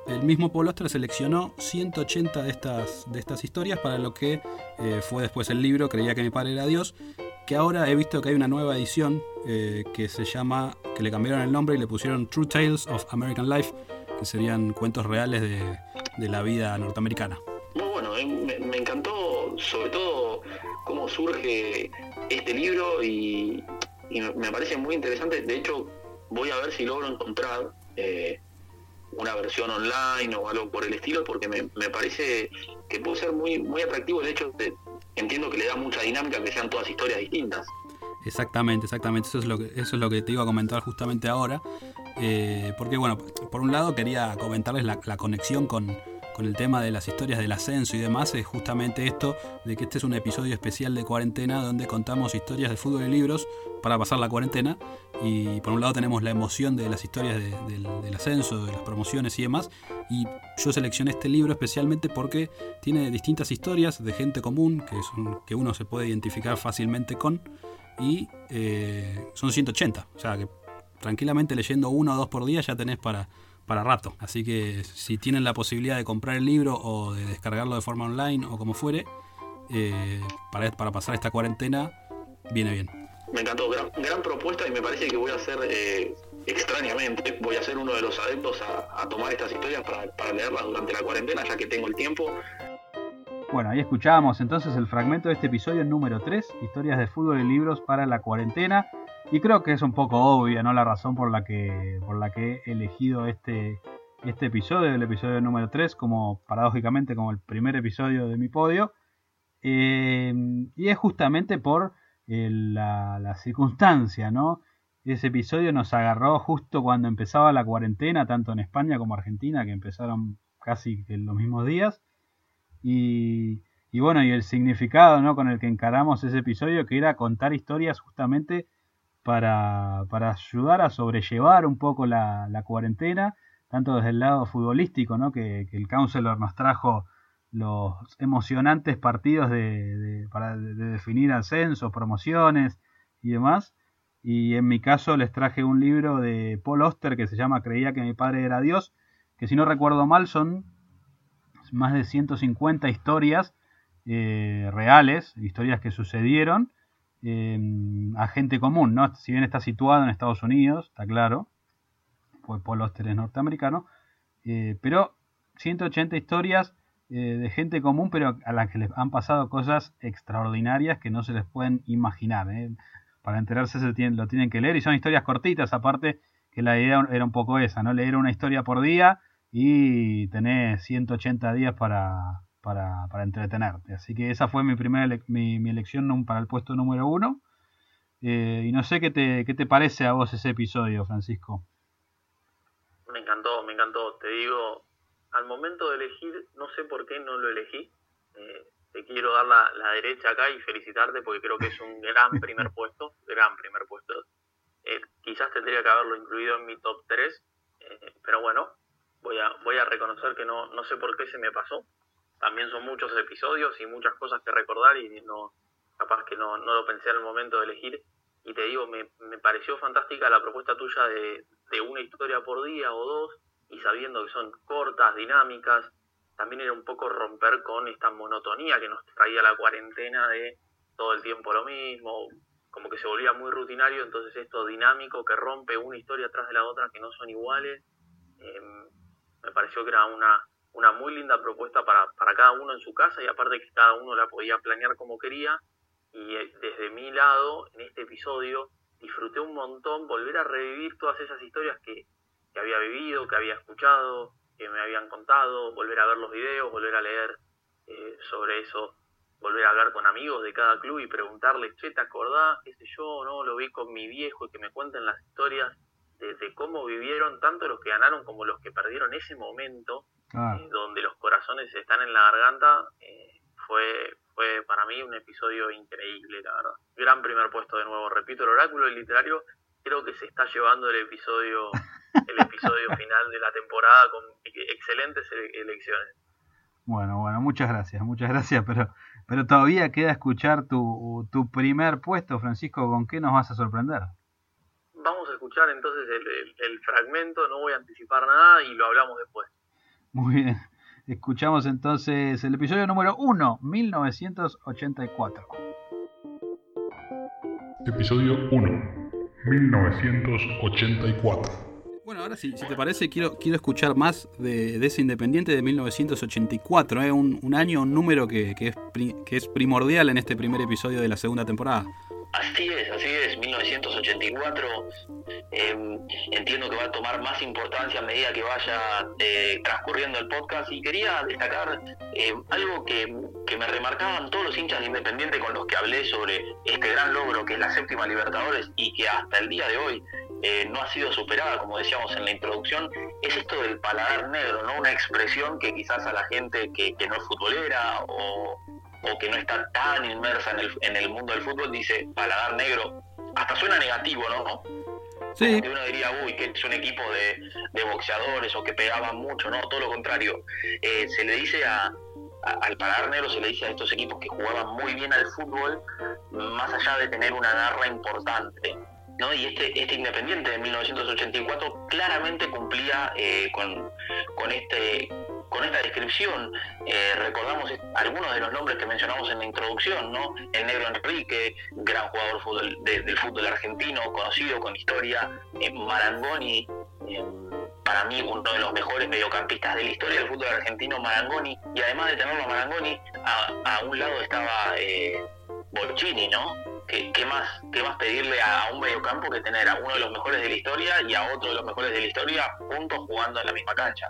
el mismo Paul Auster seleccionó ciento ochenta de estas, de estas historias para lo que eh, fue después el libro Creía que mi padre era Dios, que ahora he visto que hay una nueva edición eh, que se llama, que le cambiaron el nombre y le pusieron True Tales of American Life, que serían cuentos reales de, de la vida norteamericana. Muy bueno, eh, me, me encantó sobre todo cómo surge este libro y, y me parece muy interesante. De hecho, voy a ver si logro encontrar eh, una versión online o algo por el estilo, porque me, me parece que puede ser muy, muy atractivo el hecho de... Entiendo que le da mucha dinámica que sean todas historias distintas. Exactamente, exactamente. Eso es lo que, eso es lo que te iba a comentar justamente ahora. Eh, porque, bueno, por un lado quería comentarles la, la conexión con, con el tema de las historias del ascenso y demás. Es justamente esto de que este es un episodio especial de cuarentena donde contamos historias de fútbol y libros para pasar la cuarentena. Y por un lado tenemos la emoción de las historias de, de, del ascenso, de las promociones y demás. Y yo seleccioné este libro especialmente porque tiene distintas historias de gente común que, son, que uno se puede identificar fácilmente con. Y eh, son ciento ochenta, o sea que tranquilamente leyendo uno o dos por día ya tenés para, para rato. Así que si tienen la posibilidad de comprar el libro o de descargarlo de forma online o como fuere, eh, para, para pasar esta cuarentena, viene bien. Me encantó, gran, gran propuesta, y me parece que voy a ser, eh, extrañamente, voy a ser uno de los adeptos a, a tomar estas historias para, para leerlas durante la cuarentena, ya que tengo el tiempo. Bueno, ahí escuchábamos entonces el fragmento de este episodio número tres, historias de fútbol y libros para la cuarentena. Y creo que es un poco obvia, ¿no?, la razón por la que, por la que he elegido este, este episodio, el episodio número tres, como paradójicamente como el primer episodio de mi podio. Eh, y es justamente por eh, la, la circunstancia, ¿no? Ese episodio nos agarró justo cuando empezaba la cuarentena, tanto en España como Argentina, que empezaron casi en los mismos días. Y, y bueno, y el significado, ¿no?, con el que encaramos ese episodio, que era contar historias justamente para, para ayudar a sobrellevar un poco la, la cuarentena, tanto desde el lado futbolístico, ¿no?, que, que el Counselor nos trajo los emocionantes partidos de, de, para de, de definir ascensos, promociones y demás. Y en mi caso les traje un libro de Paul Auster que se llama Creía que mi padre era Dios, que si no recuerdo mal son más de ciento cincuenta historias eh, reales, historias que sucedieron eh, a gente común, ¿no? Si bien está situado en Estados Unidos, está claro, pues Paul Auster es norteamericano, eh, pero ciento ochenta historias eh, de gente común, pero a las que les han pasado cosas extraordinarias que no se les pueden imaginar, ¿eh? Para enterarse se tienen, lo tienen que leer, y son historias cortitas, aparte que la idea era un poco esa, ¿no? Leer una historia por día y tenés ciento ochenta días para, para, para entretenerte. Así que esa fue mi primera ele- mi, mi elección para el puesto número uno. Eh, y no sé qué te, qué te parece a vos ese episodio, Francisco. Me encantó, me encantó. Te digo, al momento de elegir, no sé por qué no lo elegí. Eh, te quiero dar la, la derecha acá y felicitarte porque creo que es un gran primer puesto, gran primer puesto. Eh, quizás tendría que haberlo incluido en mi top tres, eh, pero bueno, voy a voy a reconocer que no no sé por qué se me pasó. También son muchos episodios y muchas cosas que recordar y no capaz que no, no lo pensé al momento de elegir. Y te digo, me, me pareció fantástica la propuesta tuya de, de una historia por día o dos, y sabiendo que son cortas, dinámicas. También era un poco romper con esta monotonía que nos traía la cuarentena de todo el tiempo lo mismo, como que se volvía muy rutinario. Entonces esto dinámico que rompe una historia tras de la otra que no son iguales, eh, me pareció que era una, una muy linda propuesta para, para cada uno en su casa, y aparte que cada uno la podía planear como quería. Y eh, desde mi lado, en este episodio, disfruté un montón volver a revivir todas esas historias que, que había vivido, que había escuchado, que me habían contado, volver a ver los videos, volver a leer eh, sobre eso, volver a hablar con amigos de cada club y preguntarles, che, ¿te acordás? ¿Qué sé yo? ¿No? Lo vi con mi viejo, y que me cuenten las historias de, de cómo vivieron tanto los que ganaron como los que perdieron ese momento, ah. eh, donde los corazones están en la garganta. eh, fue fue para mí un episodio increíble, la verdad. Gran primer puesto de nuevo. Repito, el oráculo literario creo que se está llevando el episodio el episodio final de la temporada con excelentes elecciones. Bueno, bueno, muchas gracias, muchas gracias, pero pero todavía queda escuchar tu, tu primer puesto, Francisco. ¿Con qué nos vas a sorprender? Vamos a escuchar entonces el, el, el fragmento, no voy a anticipar nada y lo hablamos después. Muy bien. Escuchamos entonces el episodio número uno, mil novecientos ochenta y cuatro. Episodio uno, mil novecientos ochenta y cuatro. Bueno, ahora sí, si te parece, quiero, quiero escuchar más de, de ese Independiente de mil novecientos ochenta y cuatro, ¿eh? un, un año, un número que, que, es pri, que es primordial en este primer episodio de la segunda temporada. Así es, así es, mil novecientos ochenta y cuatro, eh, entiendo que va a tomar más importancia a medida que vaya eh, transcurriendo el podcast, y quería destacar eh, algo que, que me remarcaban todos los hinchas de Independiente con los que hablé sobre este gran logro que es la séptima Libertadores y que hasta el día de hoy eh, no ha sido superada, como decíamos en la introducción, es esto del paladar negro, ¿no? Una expresión que quizás a la gente que, que no es futbolera o... o que no está tan inmersa en el, en el mundo del fútbol, dice paladar negro, hasta suena negativo, ¿no? Sí. Como que uno diría, uy, que es un equipo de, de boxeadores o que pegaban mucho, no, todo lo contrario. Eh, se le dice a, a, al paladar negro, se le dice a estos equipos que jugaban muy bien al fútbol, más allá de tener una garra importante, ¿no? Y este, este Independiente de mil novecientos ochenta y cuatro claramente cumplía eh, con, con este... con esta descripción. Eh, recordamos algunos de los nombres que mencionamos en la introducción, ¿no? El Negro Enrique, gran jugador fútbol, de, del fútbol argentino, conocido, con historia. eh, Marangoni, eh, para mí uno de los mejores mediocampistas de la historia del fútbol argentino, Marangoni, y además de tenerlo a Marangoni, a, a un lado estaba eh, Bochini, ¿no? ¿Qué, qué más, qué más pedirle a, a un mediocampo que tener a uno de los mejores de la historia y a otro de los mejores de la historia juntos jugando en la misma cancha?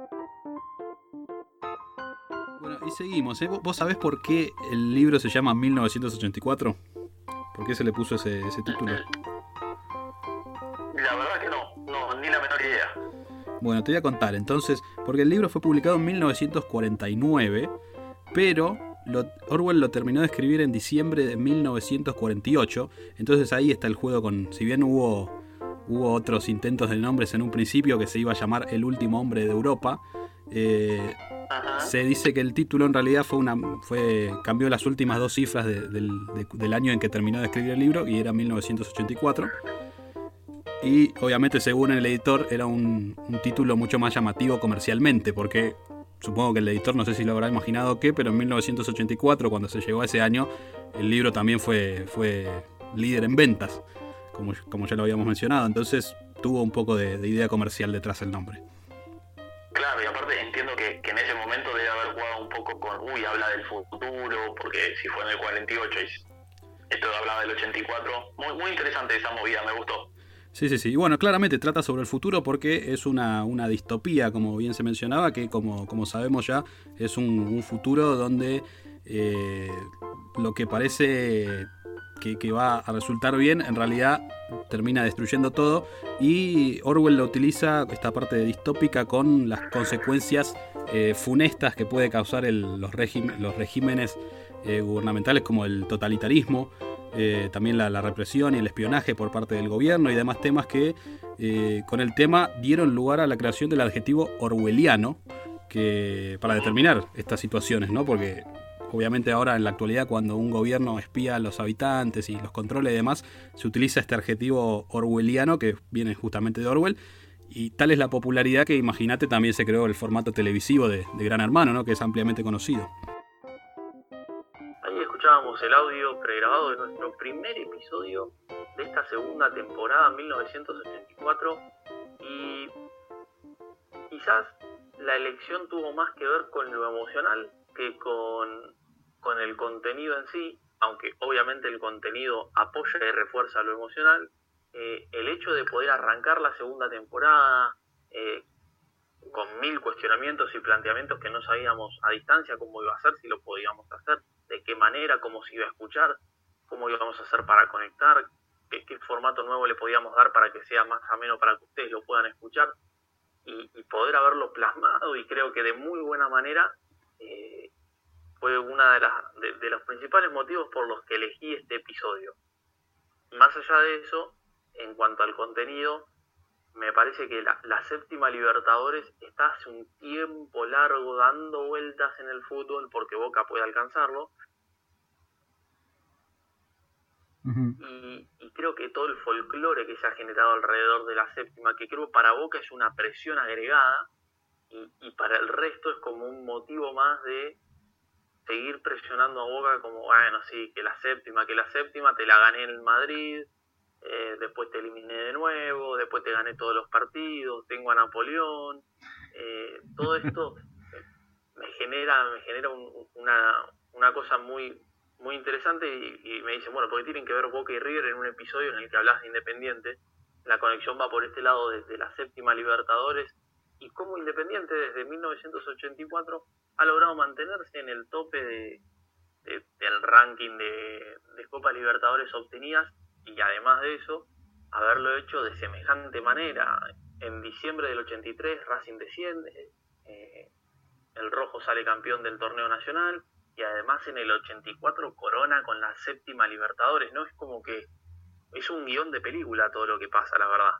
Bueno, y seguimos, ¿eh? ¿Vos sabés por qué el libro se llama mil novecientos ochenta y cuatro? ¿Por qué se le puso ese, ese título? La verdad que no, no, ni la menor idea. Bueno, te voy a contar entonces, porque el libro fue publicado en mil novecientos cuarenta y nueve, pero lo, Orwell lo terminó de escribir en diciembre de mil novecientos cuarenta y ocho, entonces ahí está el juego con, si bien hubo, hubo otros intentos de nombres en un principio que se iba a llamar El último hombre de Europa, eh, se dice que el título en realidad fue una fue cambió las últimas dos cifras de, del, de, del año en que terminó de escribir el libro y era mil novecientos ochenta y cuatro, y obviamente según el editor era un, un título mucho más llamativo comercialmente, porque supongo que el editor no sé si lo habrá imaginado qué, pero en mil novecientos ochenta y cuatro, cuando se llegó a ese año, el libro también fue, fue líder en ventas, como, como ya lo habíamos mencionado, entonces tuvo un poco de, de idea comercial detrás del nombre. Claro, y aparte entiendo que, que en ese momento debe haber jugado un poco con, uy, habla del futuro, porque si fue en el cuarenta y ocho y esto hablaba del ochenta y cuatro, muy, muy interesante esa movida, me gustó. Sí, sí, sí. Y bueno, claramente trata sobre el futuro porque es una, una distopía, como bien se mencionaba, que como, como sabemos ya es un, un futuro donde eh, lo que parece que, que va a resultar bien, en realidad termina destruyendo todo, y Orwell lo utiliza, esta parte distópica, con las consecuencias eh, funestas que puede causar el, los, regim, los regímenes eh, gubernamentales, como el totalitarismo, eh, también la, la represión y el espionaje por parte del gobierno y demás temas que eh, con el tema dieron lugar a la creación del adjetivo orwelliano, que para determinar estas situaciones, ¿no? Porque obviamente ahora en la actualidad, cuando un gobierno espía a los habitantes y los controla y demás, se utiliza este adjetivo orwelliano que viene justamente de Orwell, y tal es la popularidad que, imagínate, también se creó el formato televisivo de, de Gran Hermano, ¿no? Que es ampliamente conocido. Ahí escuchábamos el audio pregrabado de nuestro primer episodio de esta segunda temporada, mil novecientos ochenta y cuatro, y quizás la elección tuvo más que ver con lo emocional que con, con el contenido en sí, aunque obviamente el contenido apoya y refuerza lo emocional. Eh, el hecho de poder arrancar la segunda temporada eh, con mil cuestionamientos y planteamientos que no sabíamos a distancia cómo iba a ser, si lo podíamos hacer, de qué manera, cómo se iba a escuchar, cómo íbamos a hacer para conectar, qué, qué formato nuevo le podíamos dar para que sea más ameno para que ustedes lo puedan escuchar, y, y poder haberlo plasmado, y creo que de muy buena manera. Eh, fue uno de, las, de, de los principales motivos por los que elegí este episodio. Más allá de eso, en cuanto al contenido, me parece que la, la séptima Libertadores está hace un tiempo largo dando vueltas en el fútbol porque Boca puede alcanzarlo. Uh-huh. Y, y creo que todo el folclore que se ha generado alrededor de la séptima, que creo para Boca es una presión agregada, y, y para el resto es como un motivo más de seguir presionando a Boca como, bueno, sí, que la séptima, que la séptima, te la gané en el Madrid, eh, después te eliminé de nuevo, después te gané todos los partidos, tengo a Napoleón, eh, todo esto me genera me genera un, una, una cosa muy muy interesante y, y me dicen, bueno, porque tienen que ver Boca y River en un episodio en el que hablas de Independiente, la conexión va por este lado desde la séptima Libertadores y cómo Independiente desde mil novecientos ochenta y cuatro ha logrado mantenerse en el tope de, de, del ranking de, de Copa Libertadores obtenidas y además de eso, haberlo hecho de semejante manera. En diciembre del ochenta y tres Racing desciende, eh, el Rojo sale campeón del torneo nacional y además en el ochenta y cuatro corona con la séptima Libertadores, ¿no? Es como que es un guión de película todo lo que pasa, la verdad.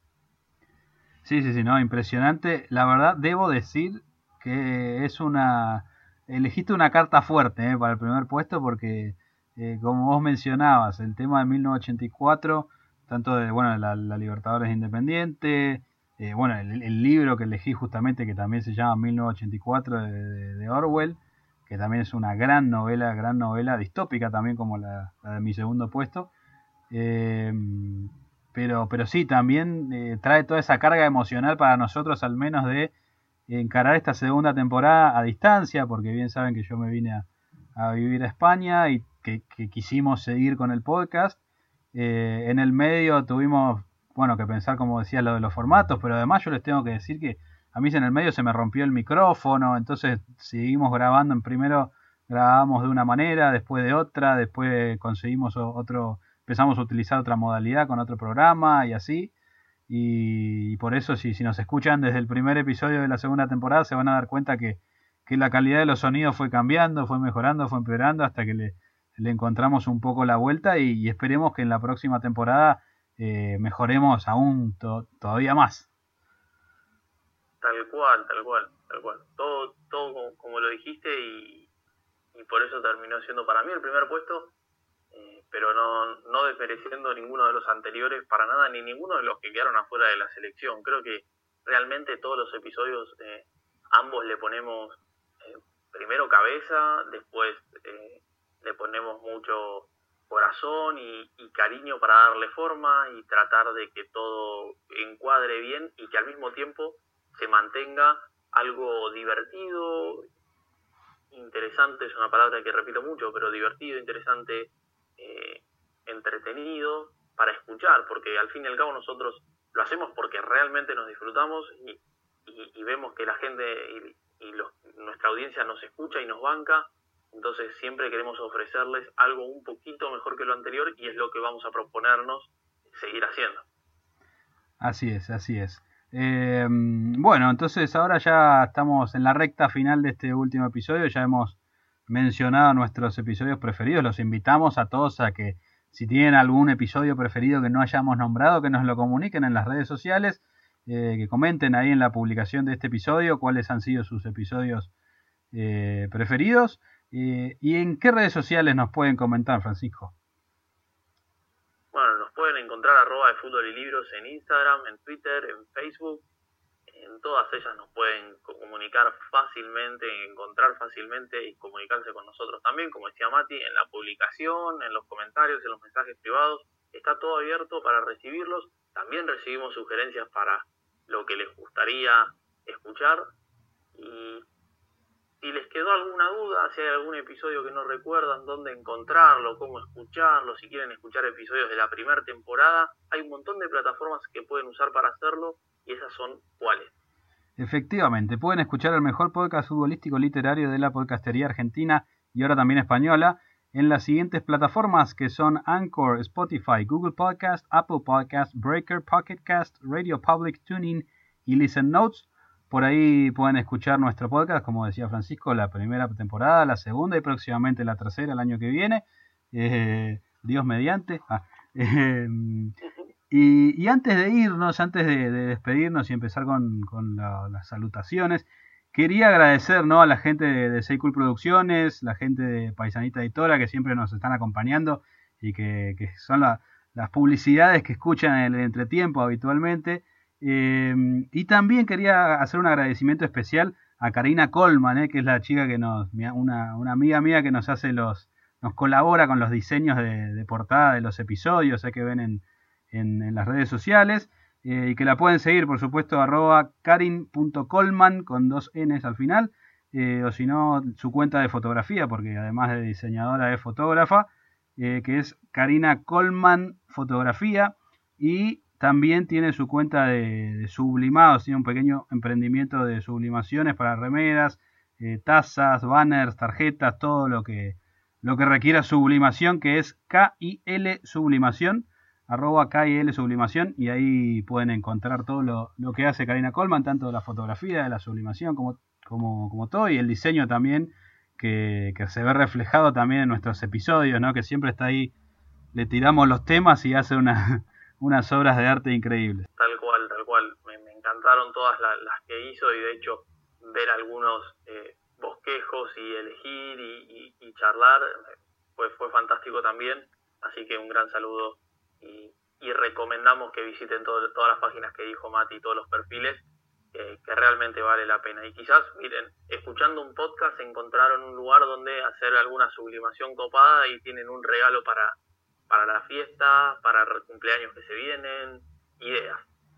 Sí, sí, sí, no, impresionante. La verdad, debo decir que es una... Elegiste una carta fuerte eh, para el primer puesto porque, eh, como vos mencionabas, el tema de mil novecientos ochenta y cuatro, tanto de, bueno, la, la Libertadores Independiente, eh, bueno, el, el libro que elegí justamente, que también se llama mil novecientos ochenta y cuatro de, de, de Orwell, que también es una gran novela, gran novela distópica también como la, la de mi segundo puesto. Eh, pero, pero sí, también eh, trae toda esa carga emocional para nosotros, al menos de encarar esta segunda temporada a distancia, porque bien saben que yo me vine a, a vivir a España y que, que quisimos seguir con el podcast. Eh, en el medio tuvimos, bueno, que pensar, como decía, lo de los formatos, pero además yo les tengo que decir que a mí en el medio se me rompió el micrófono, entonces seguimos grabando. En primero grabamos de una manera, después de otra, después conseguimos otro, empezamos a utilizar otra modalidad con otro programa y así. Y, y por eso si, si nos escuchan desde el primer episodio de la segunda temporada se van a dar cuenta que, que la calidad de los sonidos fue cambiando, fue mejorando, fue empeorando hasta que le, le encontramos un poco la vuelta y, y esperemos que en la próxima temporada eh, mejoremos aún to, todavía más. Tal cual, tal cual, tal cual. Todo, todo como, como lo dijiste y, y por eso terminó siendo para mí el primer puesto. Eh, pero no, no desmereciendo ninguno de los anteriores para nada, ni ninguno de los que quedaron afuera de la selección. Creo que realmente todos los episodios eh, ambos le ponemos eh, primero cabeza, después eh, le ponemos mucho corazón y, y cariño para darle forma y tratar de que todo encuadre bien y que al mismo tiempo se mantenga algo divertido, interesante, es una palabra que repito mucho, pero divertido, interesante, Eh, entretenido para escuchar, porque al fin y al cabo nosotros lo hacemos porque realmente nos disfrutamos y, y, y vemos que la gente y, y los, nuestra audiencia nos escucha y nos banca, entonces siempre queremos ofrecerles algo un poquito mejor que lo anterior y es lo que vamos a proponernos seguir haciendo. Así es, así es. Eh, bueno, entonces ahora ya estamos en la recta final de este último episodio, ya hemos mencionado nuestros episodios preferidos. Los invitamos a todos a que si tienen algún episodio preferido que no hayamos nombrado, que nos lo comuniquen en las redes sociales, eh, que comenten ahí en la publicación de este episodio cuáles han sido sus episodios eh, preferidos eh, y en qué redes sociales nos pueden comentar, Francisco. Bueno, nos pueden encontrar arroba de fútbol y libros en Instagram, en Twitter, en Facebook. En todas ellas nos pueden comunicar fácilmente, encontrar fácilmente y comunicarse con nosotros también, como decía Mati, en la publicación, en los comentarios, en los mensajes privados. Está todo abierto para recibirlos. También recibimos sugerencias para lo que les gustaría escuchar. Y si les quedó alguna duda, si hay algún episodio que no recuerdan, dónde encontrarlo, cómo escucharlo, si quieren escuchar episodios de la primera temporada, hay un montón de plataformas que pueden usar para hacerlo. ¿Y esas son cuáles? Efectivamente, pueden escuchar el mejor podcast futbolístico literario de la podcastería argentina y ahora también española en las siguientes plataformas que son Anchor, Spotify, Google Podcast, Apple Podcast, Breaker, Pocket Cast, Radio Public, TuneIn y Listen Notes. Por ahí pueden escuchar nuestro podcast, como decía Francisco, la primera temporada, la segunda y próximamente la tercera el año que viene. Eh, Dios mediante. Ah, eh, Y, y antes de irnos, antes de, de despedirnos y empezar con, con la, las salutaciones, quería agradecer, ¿no?, a la gente de, de Seikul Producciones, la gente de Paisanita Editora, que siempre nos están acompañando y que, que son la, las publicidades que escuchan en el entretiempo habitualmente. Eh, y también quería hacer un agradecimiento especial a Karina Coleman, eh, que es la chica que nos, una, una amiga mía que nos hace los, nos colabora con los diseños de, de portada de los episodios, eh, que ven en, en, en las redes sociales, eh, y que la pueden seguir, por supuesto, arroba karin punto coleman con dos N's al final, eh, o si no, su cuenta de fotografía, porque además de diseñadora es fotógrafa, eh, que es Karina Coleman Fotografía, y también tiene su cuenta de, de sublimados, tiene un pequeño emprendimiento de sublimaciones para remeras, eh, tazas, banners, tarjetas, todo lo que, lo que requiera sublimación, que es K I L Sublimación, arroba K I L Sublimación, y ahí pueden encontrar todo lo, lo que hace Karina Coleman, tanto de la fotografía, de la sublimación, como, como, como todo, y el diseño también, que, que se ve reflejado también en nuestros episodios, ¿no? Que siempre está ahí, le tiramos los temas y hace una... unas obras de arte increíbles. Tal cual, tal cual. Me, me encantaron todas las, las que hizo, y de hecho ver algunos eh, bosquejos y elegir y, y, y charlar fue, fue fantástico también. Así que un gran saludo, y, y recomendamos que visiten todo, todas las páginas que dijo Mati y todos los perfiles, eh, que realmente vale la pena. Y quizás, miren, escuchando un podcast encontraron un lugar donde hacer alguna sublimación copada y tienen un regalo para para la fiesta, para el cumpleaños que se vienen, ideas.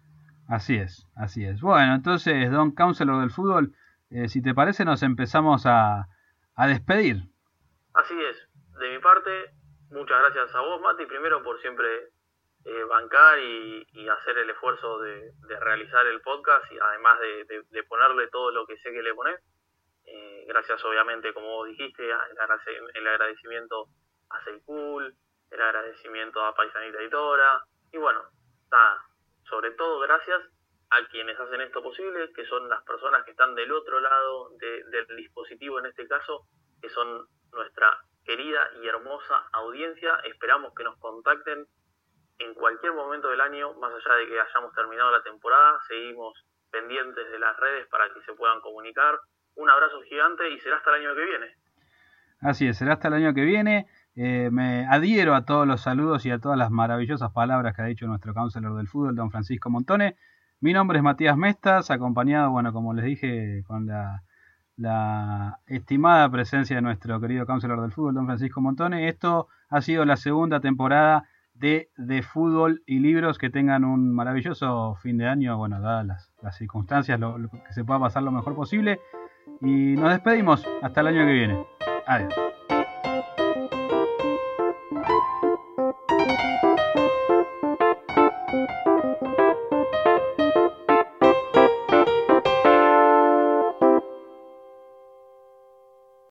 Así es, así es. Bueno, entonces, Don Counselor del Fútbol, eh, si te parece nos empezamos a, a despedir. Así es. De mi parte, muchas gracias a vos, Mati, primero por siempre eh, bancar y, y hacer el esfuerzo de, de realizar el podcast, y además de, de, de ponerle todo lo que sé que le ponés. Eh, gracias, obviamente, como vos dijiste, el, el agradecimiento a Seikul, el agradecimiento a Paisanita Editora, y bueno, nada, sobre todo gracias a quienes hacen esto posible, que son las personas que están del otro lado de, del dispositivo en este caso, que son nuestra querida y hermosa audiencia. Esperamos que nos contacten en cualquier momento del año, más allá de que hayamos terminado la temporada. Seguimos pendientes de las redes para que se puedan comunicar. Un abrazo gigante y será hasta el año que viene. Así es, será hasta el año que viene. Eh, me adhiero a todos los saludos y a todas las maravillosas palabras que ha dicho nuestro Counselor del Fútbol, don Francisco Montone. Mi nombre es Matías Mestas, acompañado, bueno, como les dije, con la, la estimada presencia de nuestro querido Counselor del Fútbol, don Francisco Montone. Esto ha sido la segunda temporada de De Fútbol y Libros. Que tengan un maravilloso fin de año, bueno, dadas las, las circunstancias, lo, lo, que se pueda pasar lo mejor posible. Y nos despedimos hasta el año que viene. Adiós.